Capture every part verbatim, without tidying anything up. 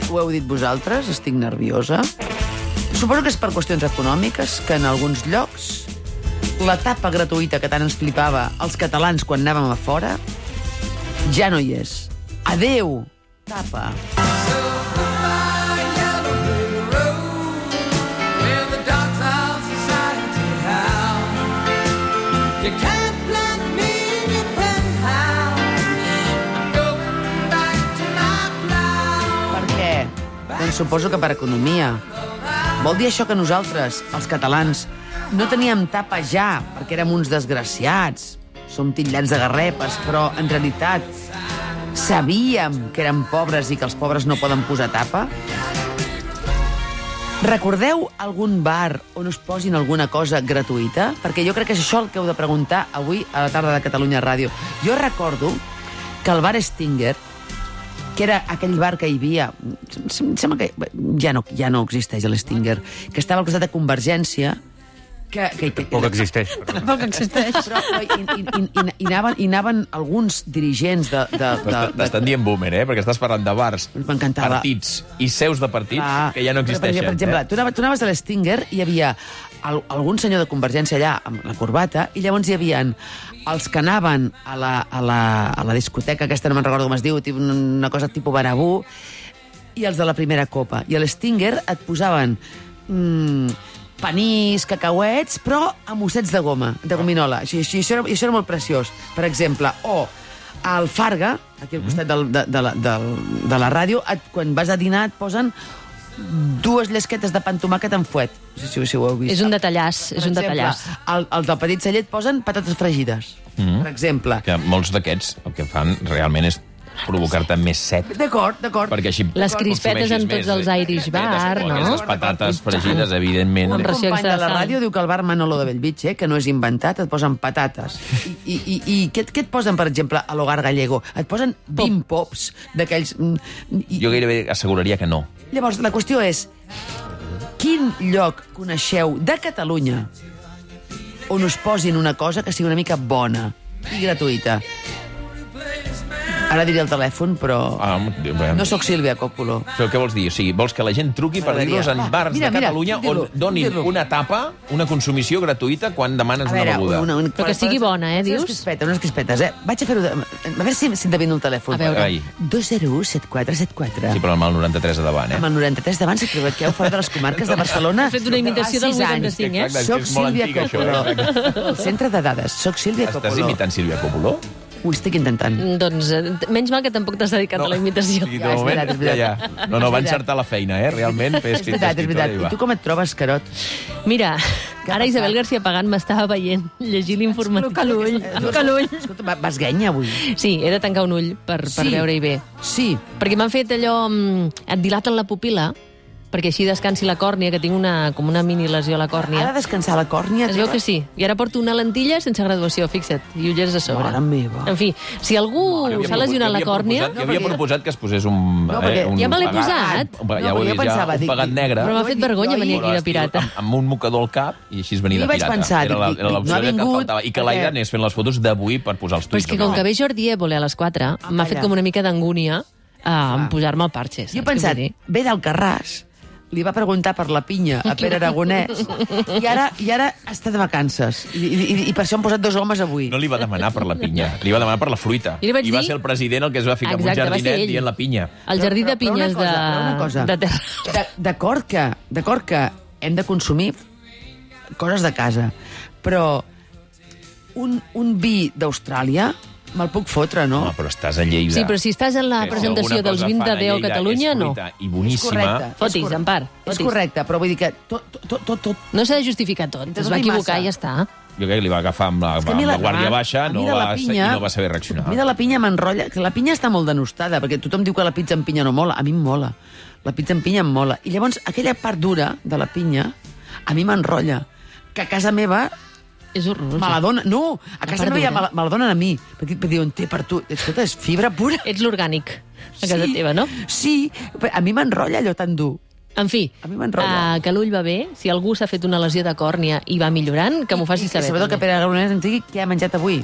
ho heu dit vosaltres, estic nerviosa. Suposo que és per qüestions econòmiques, que en alguns llocs la tapa gratuïta que tant ens flipava els catalans quan anàvem a fora ja no hi és. Adéu, tapa. Doncs suposo que per economia. Vol dir això que nosaltres, els catalans, no teníem tapa ja, perquè érem uns desgraciats. Som titllats de garrepes, però en realitat sabíem que érem pobres i que els pobres no poden posar tapa? Recordeu algun bar on us posin alguna cosa gratuïta? Perquè jo crec que és això el que heu de preguntar avui a la tarda de Catalunya Ràdio. Jo recordo que el bar Stinger, que era aquell bar que hi havia... Em sembla que ja no, ja no existeix l'Stinger, que estava al costat de Convergència, que... que, que Poc existeix. Poc existeix. Però, però i, i, i, i, i, anaven, i anaven alguns dirigents de... de, de, de T'estan dient boomer, eh? Perquè estàs parlant de bars, M'encantava. partits i seus de partits Ah, que ja no existeixen. Per exemple, eh? tu, anaves, tu anaves a l'Stinger i hi havia el, algun senyor de Convergència allà amb la corbata i llavors hi havia els que anaven a la, a la, a la discoteca, aquesta no me'n recordo com es diu, una cosa tipus Barabú, i els de la primera copa. I a l'Stinger et posaven mmm, panís, cacauets, però amb ossets de goma, de gominola. I això, això, era, això era molt preciós. Per exemple, o al Farga, aquí al costat del, de, de, la, del, de la ràdio, et, quan vas a dinar et posen dues llesquetes de pa amb tomàquet amb fuet. No sé si, si ho heu vist. És un detallàs, Per és un exemple, detallàs. el, els del Petit Celler et posen patates fregides, Mhm. per exemple. Que molts d'aquests el que fan realment és provocar-te més set. D'acord, d'acord. Perquè així Les crispetes en tots els Irish bar, no? Aquestes patates fregides, evidentment. Un Amb ració company de la extra de sal. ràdio diu que al bar Manolo de Bellvitge, que no és inventat, et posen patates. I, i, i, i què, què et posen, per exemple, a l'Hogar Gallego? Et posen vint pops d'aquells... mm, I, Jo gairebé asseguraria que no. Llavors, la qüestió és, quin lloc coneixeu de Catalunya on us posin una cosa que sigui una mica bona i gratuïta? Ara diré el telèfon, però... Ah, bé. No sóc Sílvia Coppola. Però què vols dir? O sigui, vols que la gent truqui per M'agradaria. dir-nos en Va, bars mira, de mira, Catalunya puc dir-lo, on donin puc dir-lo. una tapa, una consumició gratuïta quan demanes una beguda. Però que sigui bona, eh, dius? Unes crispetes, unes crispetes, eh? Vaig a fer-ho... De... A veure si, si endevino el telèfon. A veure. Ai. dos zero u set quatre set quatre. Sí, però amb el noranta-tres a davant, eh? Amb el noranta-tres davant, si trobaqueu fora de les comarques de Barcelona... Ha fet una imitació del fa sis anys. vuitanta-cinc, eh? Exacte, Soc és molt Sílvia antic, això, Coppola. eh? El centre de dades. Soc Sílvia Estàs Coppola. imitant Sílvia Coppola? Ho estic intentant. Doncs eh, menys mal que tampoc t'has dedicat a la imitació. Sí, de Ja, és moment, veritat, és ja, veritat. ja. No, no, va És veritat. encertar la feina, eh? Realment, fer És escrit veritat, és veritat. I tu com et trobes, Carot? Mira, Què ha ara Isabel passat? García Pagán m'estava veient llegir l'informatiu. Truca l'ull, Truca l'ull. Escolta, va- vas guenya avui. Sí, he de tancar un ull per, per Sí. veure-hi bé. Sí. Perquè m'han fet allò... mm, Et dilaten la pupil·la, perquè així descansi la còrnia, que tinc una, com una mini lesió a la Ha de còrnia. descansar la còrnia. Es veu que sí. I ara porto una lentilla sense graduació, fixa't, i ulleres a sobre. Mare meva. En fi, si algú Jo havia s'ha proposat- lesionat jo la havia còrnia... proposat- Jo havia No, perquè- proposat que es posés un... No, perquè- un Ja me l'he pegat- posat. Un, No, ja ho perquè he jo vist, pensava, ja, un dic- pegat negre. Però m'ha fet vergonya Jo venir ahir- aquí de pirata. Amb, amb un mocador al cap i així es venia Jo de hi vaig pirata. pensar, era la, dic, era dic, l'opció no ha que vingut, faltava. I que perquè- l'Aida anés fent les fotos d'avui per posar els Però és tuits. que com que ve Jordi Évole a les quatre, m'ha fet calla. com una mica d'angúnia a Ah. posar-me el parxe. Jo he pensat, ve d'Alcarràs, li va preguntar per la pinya a Pere Aragonès i ara, i ara està de vacances. I, i, i per això han posat dos homes avui. No li va demanar per la pinya, li va demanar per la fruita. I li vaig va dir- ser el president el que es va ficar Exacte, en va un ser jardinet ell. dient la pinya. El jardí de Però una pinyes cosa, però una de, cosa. de terra. De- D'acord que, d'acord que hem de consumir coses de casa, però un, un vi d'Austràlia me'l puc fotre, no? No, però estàs a Lleida. Sí, però si estàs en la Que si presentació alguna dels cosa vins fan de a Déu a Lleida Catalunya, és no. fruita I És boníssima. correcte. Fotis, és correcte. Empar, És fotis. correcte, però vull dir que tot, tot, tot, tot No s'ha de justificar tot. Entre Es tot va i equivocar massa. i ja està. Jo crec que li va agafar amb la, És que a amb mi la guàrdia a baixa mi no de la va, pinya- i no va saber reaccionar. A mi de la pinya m'enrotlla, que la pinya està molt denostada, perquè tothom diu que la pizza amb pinya no mola. A mi em mola. La pizza amb pinya em mola. I llavors, aquella part dura de la pinya, a mi m'enrotlla. Que a casa meva És horrorós. me la dona... No, a casa part meva ja dura. me la, me la donen a mi. Perquè, perquè diuen, té per tu... Escolta, és fibra pura. Ets l'orgànic a casa teva, no? Sí, però a mi m'enrotlla allò tan dur. En fi, A mi m'enrotlla. uh, que l'ull va bé. Si algú s'ha fet una lesió de còrnia i va millorant, que m'ho faci I, saber. I sobretot que també. Pere Aragonès ens digui què ha menjat avui.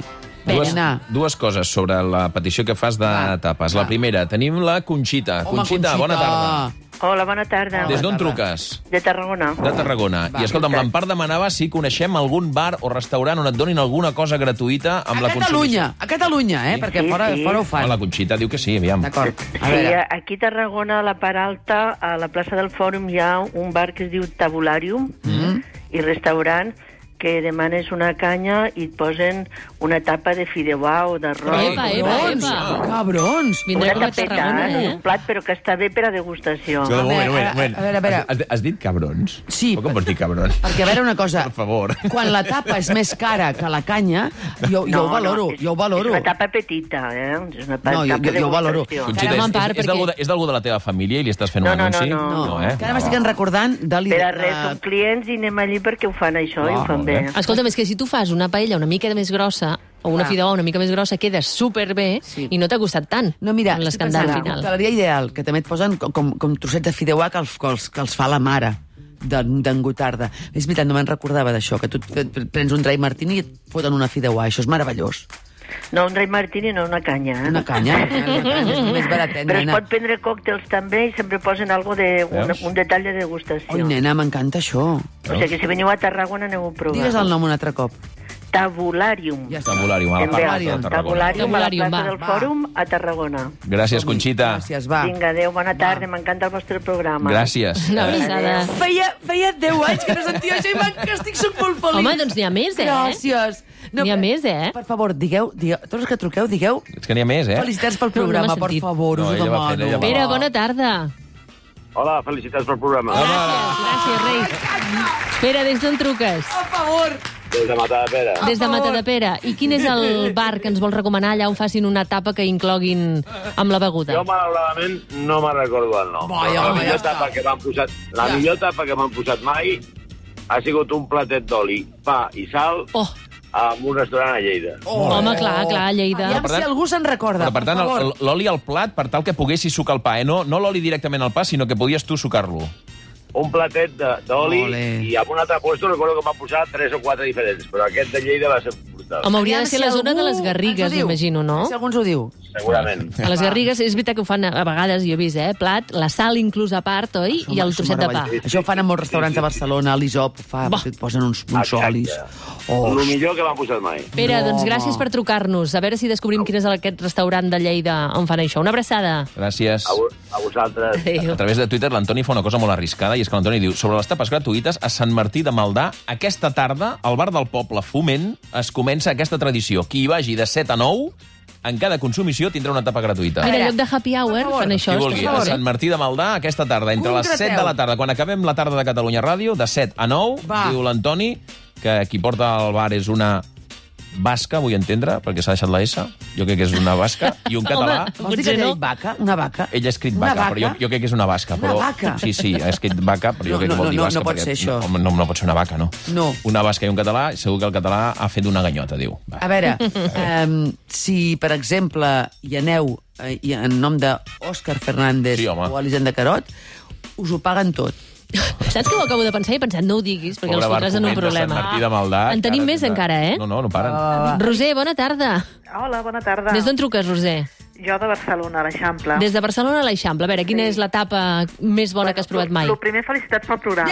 Dues, Vinga. dues coses sobre la petició que fas de Va, tapes. va. La primera, tenim la Conxita. Home, Conxita, bona tarda. Hola, bona tarda. Des d'on tarda. truques? De Tarragona. De Tarragona. Va. I escolta'm, l'Empar demanava si coneixem algun bar o restaurant on et donin alguna cosa gratuïta amb A la Catalunya, a Catalunya, eh? Perquè Sí, fora, sí. fora ho Ah, fan. la Conxita diu que sí, aviam. D'acord. A Sí, veure, aquí a Tarragona, a la part alta, a la plaça del Fòrum, hi ha un bar que es diu Tabularium Mm. i restaurant que demanes una canya i et posen una tapa de fideuà o d'arròs. Epa, epa, cabrons, epa. cabrons. Vindrà Una com a tapeta, Tarragona, eh? eh? Un plat, però que està bé per a degustació. Escolta, un moment, un moment, un moment. A veure, a veure. Has, has dit cabrons? Sí, Com per- pots dir cabrons? Perquè, a veure una cosa, Per favor. quan la tapa és més cara que la canya, jo, jo ho valoro, és, jo ho valoro. És una tapa petita, eh? És una pa- No, jo- tapa jo- jo ho valoro. degustació. Conxita, Carme, és, Empar, és, és d'algú de, perquè- és d'algú de la teva família i li estàs fent No, un no, no, anunci? no. No, eh? que ara m'estic recordant de Per a res, l'idea... som clients i anem allí perquè ho fan això i Ah, ho fan molt bé. bé. Escolta'm, és que si tu fas una paella una mica més grossa o una Clar. fideuà una mica més grossa, queda superbé Sí. i no t'ha costat tant No, mira, amb estic l'escandall pensant, final. cocteleria ideal, que també et posen com, com, com trossets de fideuà que els, que els, que els fa la mare d'en d'en Gotarda. És veritat, no me'n recordava d'això, que tu et prens un dry martini i et foten una fideuà. Això és meravellós. No, un dry martini, no una canya. Eh? Una canya, una canya és més baratet, Però es nena. pot prendre còctels també i sempre posen algo de, un, Veus? un detall de degustació. Oi, nena, m'encanta això. O sigui que si veniu a Tarragona aneu a provar. Digues el nom un altre cop. Tabularium. Ja està. Tabularium, a la En part veu, alta de Tarragona. Tabularium a la Tabularium, plaça va, del va. Fòrum a Tarragona. Gràcies, Conxita. Gràcies, va. Vinga, adéu, bona tarda, m'encanta el vostre programa. Gràcies. Una Eh, abraçada. Feia, feia deu anys que no sentia això i m'en- que estic soc molt feliç. Home, doncs n'hi ha més, eh? Gràcies. N'hi ha per- més, eh? Per favor, digueu, digueu, tots els que truqueu, digueu És que n'hi ha més, eh? felicitats pel No, no programa, m'ha per sentit. favor, No, us ho ella va fent, demano. ella va. Pere, bona tarda. Hola, felicitats pel programa. Gràcies, gràcies, rei. Pere, des d'on truques? Per favor. Des de Matadepera. Des de favor. Matadepera. I quin és el bar que ens vols recomanar allà on facin una tapa que incloguin amb la beguda? Jo, malauradament, no me'n recordo el nom. Vaja, Però la home, millor ja tapa està. que m'han posat, la Ja. millor tapa que m'han posat mai ha sigut un platet d'oli, pa i sal Oh, en un restaurant a Lleida. Oh. home, clar, clar, a Lleida. Aviam Per si tant- algú se'n recorda, Però, per tant, favor. el- l'oli al plat per tal que poguessis sucar el pa, eh? No, no l'oli directament al pa, sinó que podies tu sucar-lo. Un platet de- d'oli Ole. i en un altre puesto recordo que m'han posat tres o quatre diferents, però aquest de Lleida va ser brutal. Home, hauria de Aviam ser si la zona algú de les Garrigues, ens ho diu. m'imagino, no? Si algú ens ho diu. Segurament. A les Garrigues és veritat que ho fan a a vegades, jo he vist, eh? Plat, la sal inclús a part, oi? I el Això trosset de pa. meravellós. Això ho fan en molts restaurants de Barcelona, l'Isop ho fa, Bah. et posen uns, uns Exacte. olis. Oh, El millor que m'han posat mai. Pere, No, doncs home. gràcies per trucar-nos. A veure si descobrim quin és aquest restaurant de Lleida on fan això. Una abraçada. Gràcies. A, vo- a vosaltres. Adéu. A través de Twitter, l'Antoni fa una cosa molt arriscada, i és que l'Antoni diu: sobre les tapes gratuïtes, a Sant Martí de Maldà, aquesta tarda, al bar del poble Foment, es comença aquesta tradició. Qui hi vagi de set a nou, en cada consumició tindrà una tapa gratuïta. Mira, veure, en lloc de happy hour per favor. fan això. Qui vulgui, està a molt bé. Sant Martí de Maldà, aquesta tarda, entre les Concreteu. set de la tarda, quan acabem la tarda de Catalunya Ràdio, de set a nou, Va. diu l'Antoni, que qui porta al bar és una basca, vull entendre, perquè s'ha deixat la S, jo crec que és una basca, i un català... Home. Vols dir que Potser t'he no. dit vaca? Una vaca? Ell ha escrit Una vaca, però jo, jo crec que és una basca. Una Però, vaca? Sí, sí, ha escrit vaca, però jo No, crec que no, vol dir no, basca. no pot perquè, ser això. No, no, no pot ser una vaca, no. No. Una basca i un català, segur que el català ha fet una ganyota, diu. Va. A veure, um, si, per exemple, hi aneu eh, i en nom d'Òscar Fernández Sí, home. o Elisenda Carot, us ho paguen tot. Saps que ho acabo de pensar i he pensat, no ho diguis, perquè Pobre els bar fotràs en un Foment de Sant problema. Martí de Maldà, En tenim encara més tindrà- encara, eh? No, no, no paren. Uh, Roser, bona tarda. Hola, bona tarda. Des d'on truques, Roser? Jo de Barcelona, a l'Eixample. Des de Barcelona a l'Eixample. A veure, quina Sí. és la tapa més bona que has provat mai? El primer, felicitats pel programa.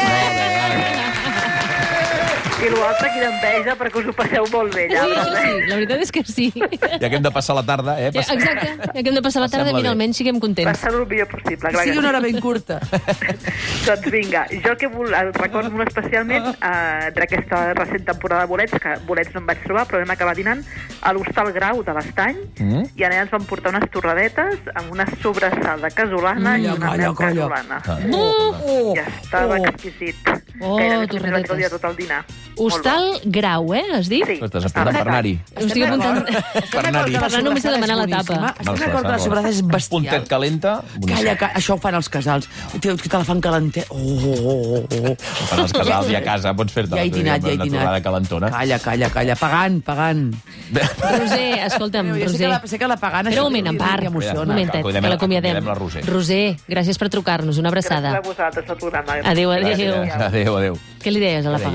I l'altre, quina enveja, perquè us ho passeu molt bé, Sí, allà. això sí, la veritat és que sí. Ja que hem de passar la tarda, eh? Ja, Pas- exacte, ja que hem de passar la tarda, Sembla mira, bé. almenys siguem contents. Passar-ho el millor possible, que clar sigui que una sí. hora ben curta. Doncs vinga, jo el que vol, el recordo molt especialment eh, d'aquesta recent temporada de bolets, que bolets no em vaig trobar, però vam acabar dinant a l'Hostal Grau de l'Estany, Mm. i allà ens van portar unes torradetes amb una sobrassada casolana i Calla, una calla, mel calla. casolana. Ah, Oh, Ja estava oh. exquisit. Oh, Gairebé torradetes. l'altre dia tot el dinar. Hostal Grau, eh, has dit? Sí. Estàs apuntant per anar-hi. Ho estic apuntant. Per anar-hi. Per anar només a demanar la tapa. Estem d'acord que la sobrada és Un bestial. puntet calenta, boníssim. Calla, calla, això ho fan els casals. Tio, que te la fan calentet. Oh, oh, oh, oh. Per als casals i a casa pots fer-te Ja he dinat, ja he una dinat. torrada calentona. Calla, calla, calla. Pagant, pagant. Roser, escolta'm, Jo sé que Roser. la, sé que la pagant... Espera això un moment, li- Empar. li Un emociona. momentet, Acomiadem que la- l'acomiadem. acomiadem la Roser. Roser, gràcies per trucar-nos. Una Gràcies abraçada. a vosaltres, el programa. Adéu, adéu. Gràcies. Adéu, adéu. Què li deies a la Què Pagant? deies?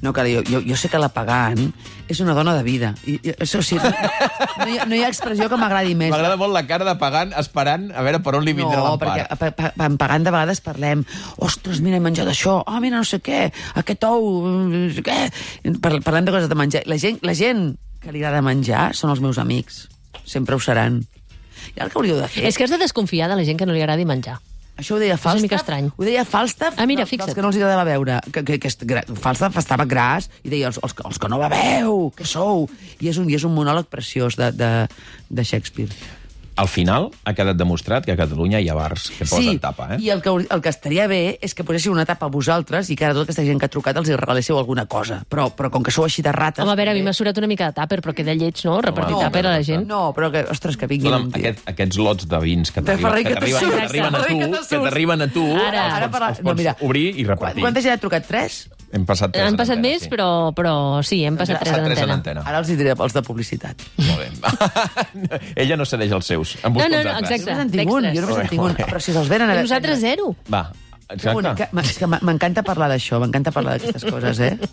No, que jo, jo, jo sé que la Pagant és una dona de vida. I, i, això sí, no, no, hi ha, no hi ha expressió que m'agradi més. M'agrada molt la cara de Pagant esperant a veure per on li vindrà no, l'empar. No, perquè pa, pa, en Pagant de vegades parlem ostres, mira, he menjat això, ah, oh, mira, no sé què, aquest ou, no sé què... Parlem de coses de menjar. La gent, la gent que li agrada menjar són els meus amics. Sempre ho seran. I el que hauríeu de fer... És que has de desconfiar de la gent que no li agradi menjar. Això ho deia Falstaff. És una mica estrany. Ho deia Falstaff, ah, mira, dels que no els agradava beure. Que, que, que Falstaff estava gras i deia, els, els, els que no beveu, què sou? I és un, i és un monòleg preciós de, de, de Shakespeare. Al final ha quedat demostrat que a Catalunya hi ha bars que posen sí, tapa, eh? I el que, el que estaria bé és que poséssiu una tapa a vosaltres i que ara tota aquesta gent que ha trucat els hi regaléssiu alguna cosa. Però, però com que sou així de rates... Home, a veure, a mi també... m'ha surat una mica de tàper, però queda lleig, no? Repartir no, tàper a la gent. No, però que, ostres, que vinguin Escolta'm, un dia. aquest, aquests lots de vins que Ferrer, que t'arriben te que t'arriben a surt, tu, que te que surt. t'arriben a tu, Ara, els ara pots, parla... els pots no, mira, obrir i repartir. Quanta gent ha trucat? Tres? Hem passat tres Han en passat antena, més, sí. però, però sí, hem passat tres en tres en antena. antena. Ara els hi diré els de publicitat. Molt bé. Ella no cedeix els seus. En No, busca no, uns no, altres. exacte. Jo només en tinc un, jo només en tinc un. Però si se'ls venen a... I nosaltres zero. Va, Una, exacte. que, és que m'encanta parlar d'això, m'encanta parlar d'aquestes coses, eh?